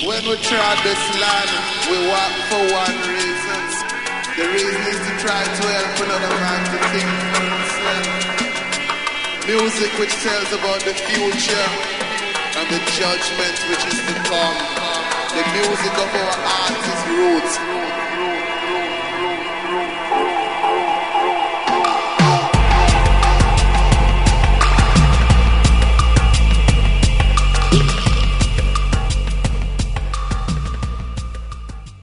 When we trod this land, we walk for one reason. The reason is to try to help another man to think for himself. Music which tells about the future and the judgment which is to come. The music of our artists' roots.